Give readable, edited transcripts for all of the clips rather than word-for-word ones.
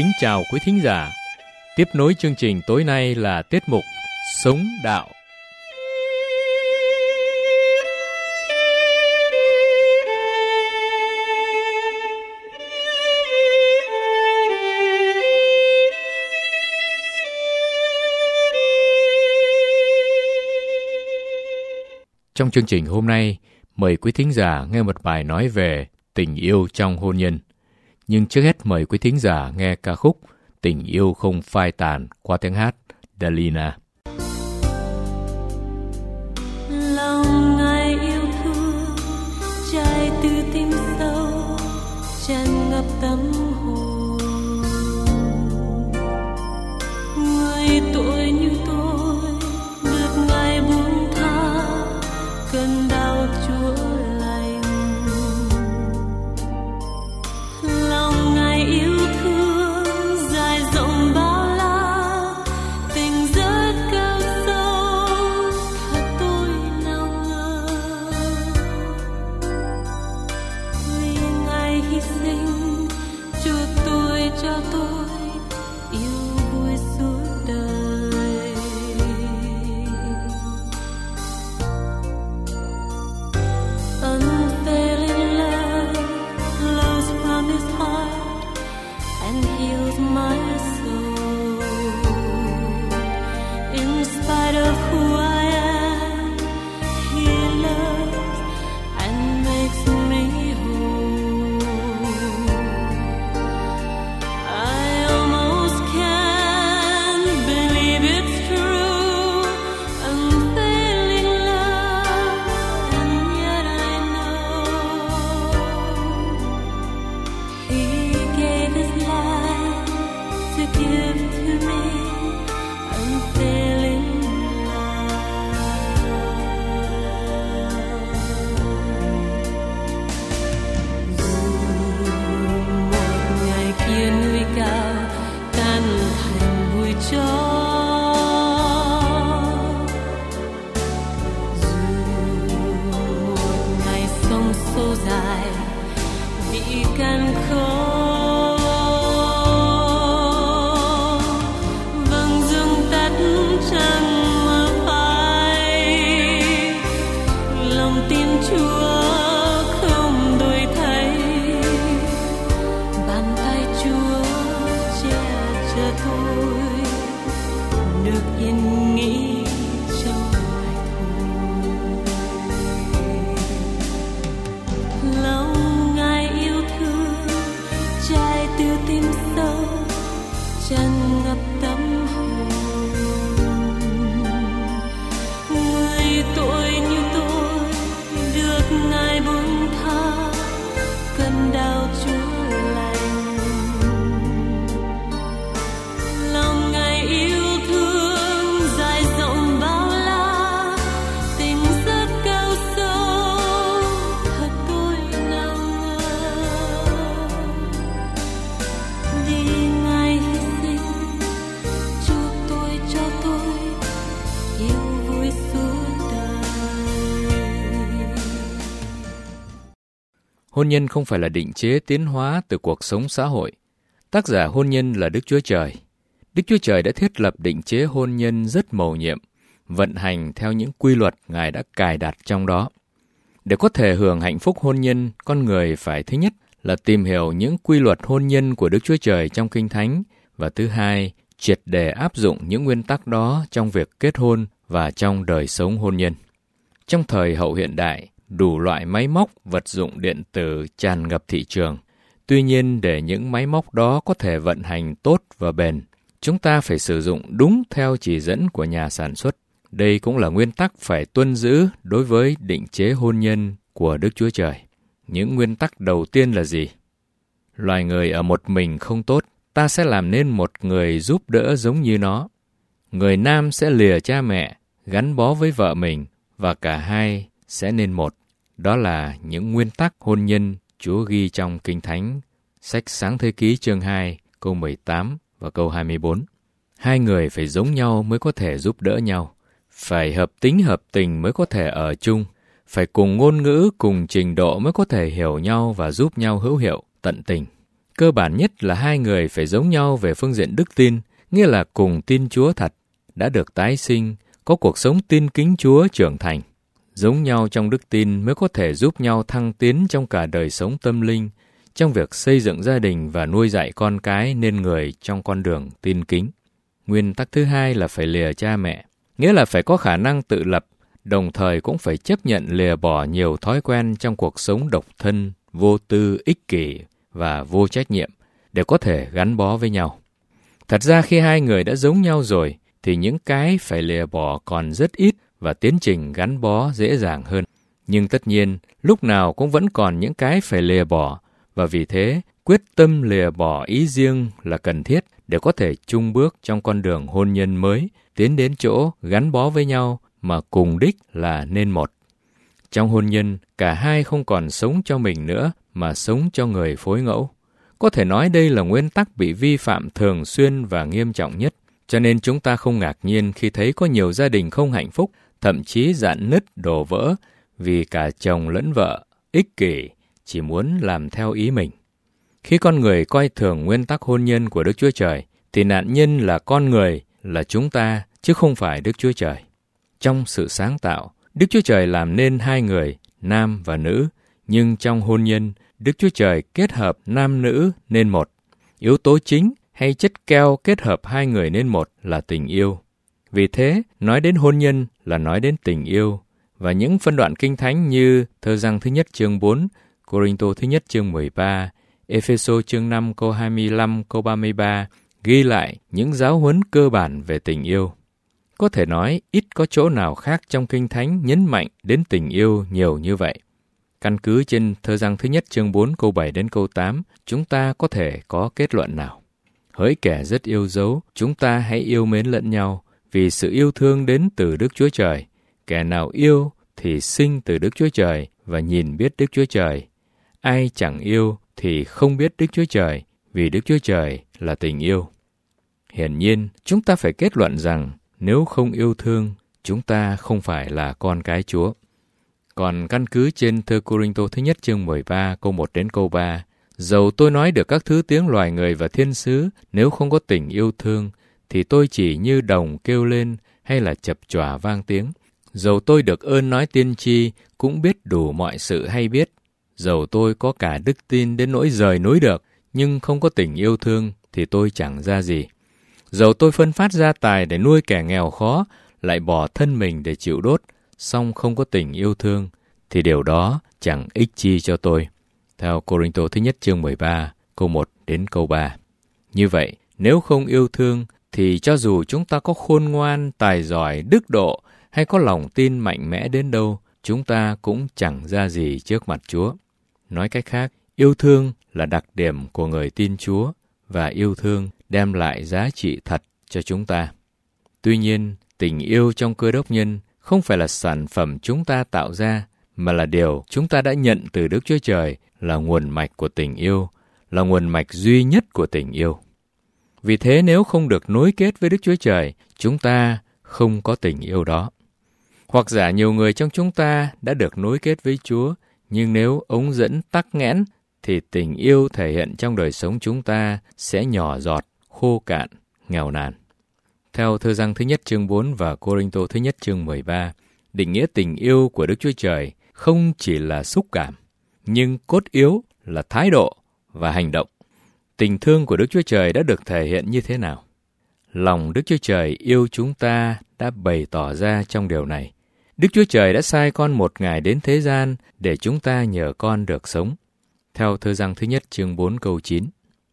kính chào quý thính giả. Tiếp nối chương trình tối nay là tiết mục Sống Đạo. Trong chương trình hôm nay, mời quý thính giả nghe một bài nói về tình yêu trong hôn nhân. Nhưng trước hết mời quý thính giả nghe ca khúc Tình yêu không phai tàn qua tiếng hát Delina. Lòng ai yêu thương trai từ tim sâu tràn ngập tâm hồn, người tội như tôi được ngài buông tha cơn đau Chúa lành. Lòng ngài yêu thương dài rộng bao la, tình rất cao sâu thật tôi nào ngờ. Vì ngài hy sinh cho tôi yêu vui suốt đời. Unfailing love flows from his heart and heals my soul. In spite of who I am, he loves and makes me whole. I almost can't believe it's true. Unfailing love, and yet I know he gave his life to give to me. Unfailing love. Dù một ngày kia núi cao tan thành bụi tro, dù một ngày sông xô dài bị càn khô, vầng dương tắt trăng mơ phai, lòng tin Chúa không đổi thay, bàn tay Chúa che chở tôi được yên nghỉ trong ngày thôi. Lòng ngài yêu thương trai từ tim sâu tràn ngập tâm hồn, người tội như tôi được ngài buông tha cơn đau Chúa lành. Lòng ngài yêu thương dài rộng bao la, tình rất cao sâu thật tôi nào ngờ. Vì ngài hy sinh chuộc tôi cho tôi yêu vui suốt đời. Hôn nhân không phải là định chế tiến hóa từ cuộc sống xã hội. Tác giả hôn nhân là Đức Chúa Trời. Đức Chúa Trời đã thiết lập định chế hôn nhân rất mầu nhiệm, vận hành theo những quy luật Ngài đã cài đặt trong đó. Để có thể hưởng hạnh phúc hôn nhân, con người phải thứ nhất là tìm hiểu những quy luật hôn nhân của Đức Chúa Trời trong Kinh Thánh, và thứ hai, triệt để áp dụng những nguyên tắc đó trong việc kết hôn và trong đời sống hôn nhân. Trong thời hậu hiện đại, đủ loại máy móc, vật dụng điện tử tràn ngập thị trường. Tuy nhiên, để những máy móc đó có thể vận hành tốt và bền, chúng ta phải sử dụng đúng theo chỉ dẫn của nhà sản xuất. Đây cũng là nguyên tắc phải tuân giữ đối với định chế hôn nhân của Đức Chúa Trời. Những nguyên tắc đầu tiên là gì? Loài người ở một mình không tốt, ta sẽ làm nên một người giúp đỡ giống như nó. Người nam sẽ lìa cha mẹ, gắn bó với vợ mình, và cả hai sẽ nên một. Đó là những nguyên tắc hôn nhân Chúa ghi trong Kinh Thánh, sách Sáng Thế Ký chương 2, câu 18 và câu 24. Hai người phải giống nhau mới có thể giúp đỡ nhau, phải hợp tính hợp tình mới có thể ở chung, phải cùng ngôn ngữ, cùng trình độ mới có thể hiểu nhau và giúp nhau hữu hiệu, tận tình. Cơ bản nhất là hai người phải giống nhau về phương diện đức tin, nghĩa là cùng tin Chúa thật, đã được tái sinh, có cuộc sống tin kính Chúa trưởng thành. Giống nhau trong đức tin mới có thể giúp nhau thăng tiến trong cả đời sống tâm linh, trong việc xây dựng gia đình và nuôi dạy con cái nên người trong con đường tin kính. Nguyên tắc thứ hai là phải lìa cha mẹ, nghĩa là phải có khả năng tự lập, đồng thời cũng phải chấp nhận lìa bỏ nhiều thói quen trong cuộc sống độc thân, vô tư, ích kỷ và vô trách nhiệm để có thể gắn bó với nhau. Thật ra khi hai người đã giống nhau rồi thì những cái phải lìa bỏ còn rất ít và tiến trình gắn bó dễ dàng hơn. Nhưng tất nhiên, lúc nào cũng vẫn còn những cái phải lìa bỏ, và vì thế, quyết tâm lìa bỏ ý riêng là cần thiết để có thể chung bước trong con đường hôn nhân mới, tiến đến chỗ gắn bó với nhau mà cùng đích là nên một. Trong hôn nhân, cả hai không còn sống cho mình nữa mà sống cho người phối ngẫu. Có thể nói đây là nguyên tắc bị vi phạm thường xuyên và nghiêm trọng nhất, cho nên chúng ta không ngạc nhiên khi thấy có nhiều gia đình không hạnh phúc, thậm chí rạn nứt đổ vỡ vì cả chồng lẫn vợ ích kỷ, chỉ muốn làm theo ý mình. Khi con người coi thường nguyên tắc hôn nhân của Đức Chúa Trời, thì nạn nhân là con người, là chúng ta, chứ không phải Đức Chúa Trời. Trong sự sáng tạo, Đức Chúa Trời làm nên hai người, nam và nữ, nhưng trong hôn nhân, Đức Chúa Trời kết hợp nam nữ nên một. Yếu tố chính hay chất keo kết hợp hai người nên một là tình yêu. Vì thế, nói đến hôn nhân là nói đến tình yêu, và những phân đoạn kinh thánh như Thơ Răng thứ nhất chương 4, Cô-rinh-tô thứ nhất chương 13, Ê-phê-sô chương 5 câu 25 câu 33 ghi lại những giáo huấn cơ bản về tình yêu. Có thể nói ít có chỗ nào khác trong kinh thánh nhấn mạnh đến tình yêu nhiều như vậy. Căn cứ trên Thơ Răng thứ nhất chương 4 câu 7 đến câu 8, chúng ta có thể có kết luận nào? Hỡi kẻ rất yêu dấu, chúng ta hãy yêu mến lẫn nhau, vì sự yêu thương đến từ Đức Chúa Trời. Kẻ nào yêu thì sinh từ Đức Chúa Trời và nhìn biết Đức Chúa Trời. Ai chẳng yêu thì không biết Đức Chúa Trời, vì Đức Chúa Trời là tình yêu. Hiển nhiên, chúng ta phải kết luận rằng nếu không yêu thương, chúng ta không phải là con cái Chúa. Còn căn cứ trên Thơ Cô-rinh-tô thứ nhất chương 13 câu 1 đến câu 3, dầu tôi nói được các thứ tiếng loài người và thiên sứ, nếu không có tình yêu thương, thì tôi chỉ như đồng kêu lên hay là chập chòa vang tiếng. Dầu tôi được ơn nói tiên tri, cũng biết đủ mọi sự hay biết. Dầu tôi có cả đức tin đến nỗi rời núi được, nhưng không có tình yêu thương, thì tôi chẳng ra gì. Dầu tôi phân phát gia tài để nuôi kẻ nghèo khó, lại bỏ thân mình để chịu đốt, song không có tình yêu thương, thì điều đó chẳng ích chi cho tôi. Theo Cô-rinh-tô thứ nhất chương 13, câu 1 đến câu 3. Như vậy, nếu không yêu thương, thì cho dù chúng ta có khôn ngoan, tài giỏi, đức độ, hay có lòng tin mạnh mẽ đến đâu, chúng ta cũng chẳng ra gì trước mặt Chúa. Nói cách khác, yêu thương là đặc điểm của người tin Chúa, và yêu thương đem lại giá trị thật cho chúng ta. Tuy nhiên, tình yêu trong Cơ Đốc nhân không phải là sản phẩm chúng ta tạo ra, mà là điều chúng ta đã nhận từ Đức Chúa Trời, là nguồn mạch của tình yêu, là nguồn mạch duy nhất của tình yêu. Vì thế nếu không được nối kết với Đức Chúa Trời, chúng ta không có tình yêu đó. Hoặc giả nhiều người trong chúng ta đã được nối kết với Chúa, nhưng nếu ống dẫn tắc nghẽn, thì tình yêu thể hiện trong đời sống chúng ta sẽ nhỏ giọt, khô cạn, nghèo nàn. Theo Thơ Răng thứ nhất chương 4 và Cô-rinh-tô thứ nhất chương 13, định nghĩa tình yêu của Đức Chúa Trời không chỉ là xúc cảm, nhưng cốt yếu là thái độ và hành động. Tình thương của Đức Chúa Trời đã được thể hiện như thế nào? Lòng Đức Chúa Trời yêu chúng ta đã bày tỏ ra trong điều này. Đức Chúa Trời đã sai con một Ngài đến thế gian để chúng ta nhờ con được sống. Theo Thơ Răng thứ nhất chương 4 câu 9.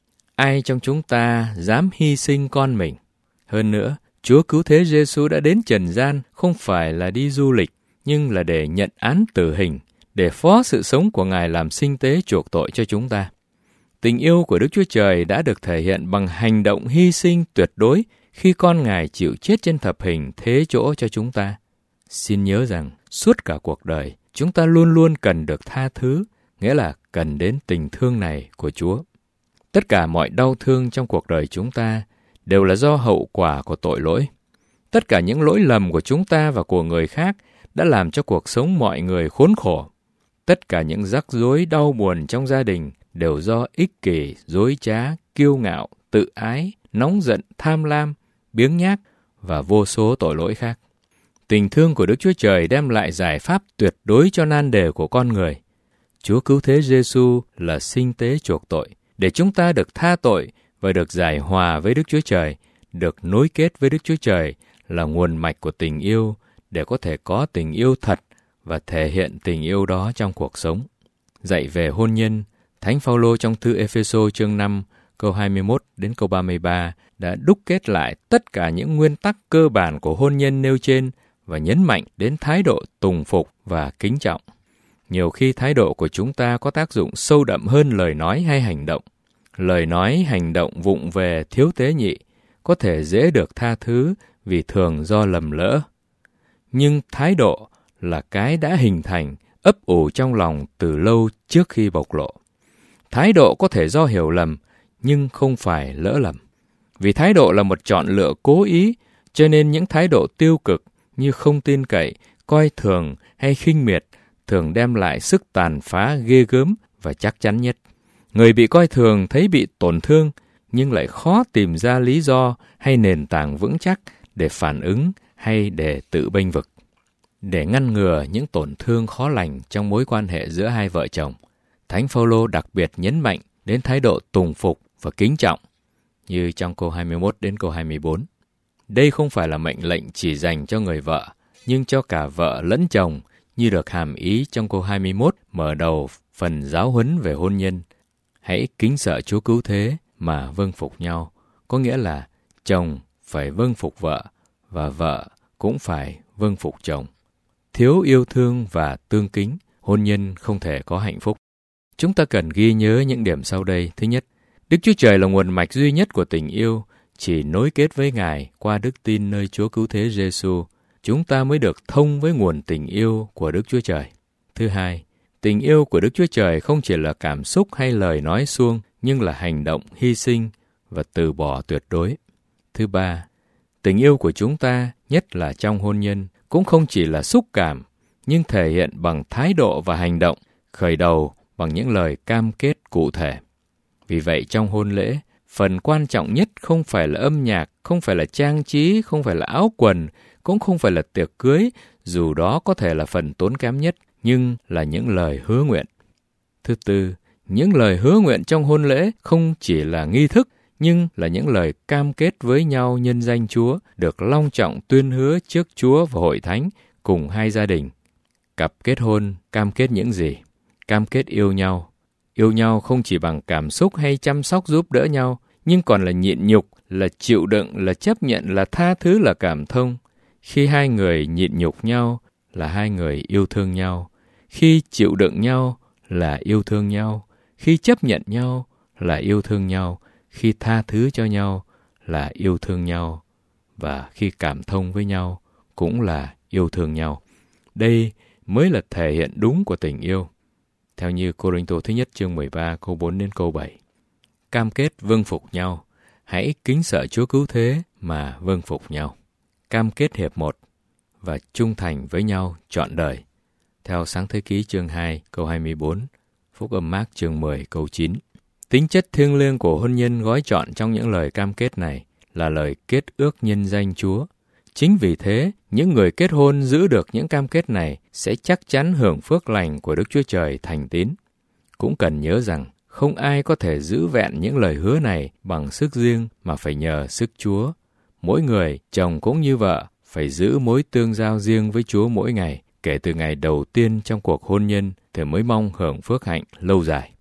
Ai trong chúng ta dám hy sinh con mình? Hơn nữa, Chúa Cứu Thế Giê-xu đã đến trần gian không phải là đi du lịch, nhưng là để nhận án tử hình, để phó sự sống của Ngài làm sinh tế chuộc tội cho chúng ta. Tình yêu của Đức Chúa Trời đã được thể hiện bằng hành động hy sinh tuyệt đối khi con Ngài chịu chết trên thập hình thế chỗ cho chúng ta. Xin nhớ rằng, suốt cả cuộc đời, chúng ta luôn luôn cần được tha thứ, nghĩa là cần đến tình thương này của Chúa. Tất cả mọi đau thương trong cuộc đời chúng ta đều là do hậu quả của tội lỗi. Tất cả những lỗi lầm của chúng ta và của người khác đã làm cho cuộc sống mọi người khốn khổ. Tất cả những rắc rối đau buồn trong gia đình đều do ích kỷ, dối trá, kiêu ngạo, tự ái, nóng giận, tham lam, biếng nhác và vô số tội lỗi khác. Tình thương của Đức Chúa Trời đem lại giải pháp tuyệt đối cho nan đề của con người. Chúa cứu thế Giêsu là sinh tế chuộc tội, để chúng ta được tha tội và được giải hòa với Đức Chúa Trời, được nối kết với Đức Chúa Trời là nguồn mạch của tình yêu, để có thể có tình yêu thật và thể hiện tình yêu đó trong cuộc sống. Dạy về hôn nhân, Thánh Phaolô trong thư Ê-phê-sô chương 5, câu 21 đến câu 33 đã đúc kết lại tất cả những nguyên tắc cơ bản của hôn nhân nêu trên và nhấn mạnh đến thái độ tùng phục và kính trọng. Nhiều khi thái độ của chúng ta có tác dụng sâu đậm hơn lời nói hay hành động. Lời nói, hành động vụng về, thiếu tế nhị có thể dễ được tha thứ vì thường do lầm lỡ. Nhưng thái độ là cái đã hình thành, ấp ủ trong lòng từ lâu trước khi bộc lộ. Thái độ có thể do hiểu lầm, nhưng không phải lỡ lầm. Vì thái độ là một chọn lựa cố ý, cho nên những thái độ tiêu cực như không tin cậy, coi thường hay khinh miệt thường đem lại sức tàn phá ghê gớm và chắc chắn nhất. Người bị coi thường thấy bị tổn thương, nhưng lại khó tìm ra lý do hay nền tảng vững chắc để phản ứng hay để tự bênh vực. Để ngăn ngừa những tổn thương khó lành trong mối quan hệ giữa hai vợ chồng, Thánh Phaolô đặc biệt nhấn mạnh đến thái độ tùng phục và kính trọng, như trong câu 21 đến câu 24. Đây không phải là mệnh lệnh chỉ dành cho người vợ, nhưng cho cả vợ lẫn chồng, như được hàm ý trong câu 21 mở đầu phần giáo huấn về hôn nhân. Hãy kính sợ Chúa cứu thế mà vâng phục nhau, có nghĩa là chồng phải vâng phục vợ và vợ cũng phải vâng phục chồng. Thiếu yêu thương và tương kính, hôn nhân không thể có hạnh phúc. Chúng ta cần ghi nhớ những điểm sau đây. Thứ nhất, Đức Chúa Trời là nguồn mạch duy nhất của tình yêu, chỉ nối kết với Ngài qua đức tin nơi Chúa cứu thế Giêsu, chúng ta mới được thông với nguồn tình yêu của Đức Chúa Trời. Thứ hai, tình yêu của Đức Chúa Trời không chỉ là cảm xúc hay lời nói suông, nhưng là hành động hy sinh và từ bỏ tuyệt đối. Thứ ba, tình yêu của chúng ta, nhất là trong hôn nhân, cũng không chỉ là xúc cảm, nhưng thể hiện bằng thái độ và hành động, khởi đầu bằng những lời cam kết cụ thể. Vì vậy trong hôn lễ, phần quan trọng nhất không phải là âm nhạc, không phải là trang trí, không phải là áo quần, cũng không phải là tiệc cưới, dù đó có thể là phần tốn kém nhất, nhưng là những lời hứa nguyện. Thứ tư, những lời hứa nguyện trong hôn lễ không chỉ là nghi thức, nhưng là những lời cam kết với nhau nhân danh Chúa, được long trọng tuyên hứa trước Chúa và hội thánh cùng hai gia đình. Cặp kết hôn cam kết những gì? Cam kết yêu nhau. Yêu nhau không chỉ bằng cảm xúc hay chăm sóc giúp đỡ nhau, nhưng còn là nhịn nhục, là chịu đựng, là chấp nhận, là tha thứ, là cảm thông. Khi hai người nhịn nhục nhau là hai người yêu thương nhau. Khi chịu đựng nhau là yêu thương nhau. Khi chấp nhận nhau là yêu thương nhau. Khi tha thứ cho nhau là yêu thương nhau. Và khi cảm thông với nhau cũng là yêu thương nhau. Đây mới là thể hiện đúng của tình yêu. Theo như Cô-rinh-tô thứ nhất chương 13 câu 4 đến câu 7. Cam kết vâng phục nhau. Hãy kính sợ Chúa cứu thế mà vâng phục nhau. Cam kết hiệp một và trung thành với nhau trọn đời. Theo Sáng Thế Ký chương 2 câu 24, Phúc Âm Mác chương 10 câu 9. Tính chất thiêng liêng của hôn nhân gói trọn trong những lời cam kết này là lời kết ước nhân danh Chúa. Chính vì thế, những người kết hôn giữ được những cam kết này sẽ chắc chắn hưởng phước lành của Đức Chúa Trời thành tín. Cũng cần nhớ rằng, không ai có thể giữ vẹn những lời hứa này bằng sức riêng mà phải nhờ sức Chúa. Mỗi người, chồng cũng như vợ, phải giữ mối tương giao riêng với Chúa mỗi ngày, kể từ ngày đầu tiên trong cuộc hôn nhân thì mới mong hưởng phước hạnh lâu dài.